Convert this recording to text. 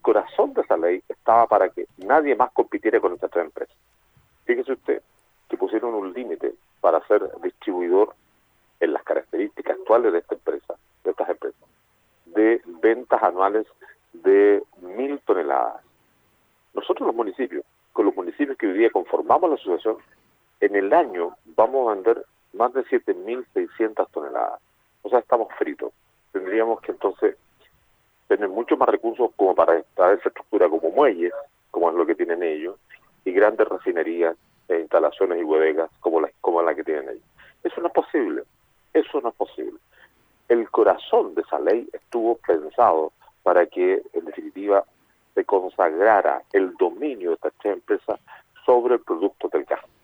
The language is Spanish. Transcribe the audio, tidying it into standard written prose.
corazón de esa ley estaba para que nadie más compitiera con estas tres empresas. Fíjese usted que pusieron un límite para ser distribuidor en las características actuales de estas empresas, de ventas anuales de 1.000 toneladas. Nosotros con los municipios que hoy día conformamos la asociación, en el año vamos a vender más de 7.600 toneladas. O sea, estamos fritos. Tendríamos que entonces tener muchos más recursos como para esta estructura como muelles, como es lo que tienen ellos, y grandes refinerías e instalaciones y bodegas como la que tienen ellos. Eso no es posible. Eso no es posible. El corazón de esa ley estuvo pensado para que, en definitiva, se consagrara el dominio de estas tres empresas sobre el producto del gas.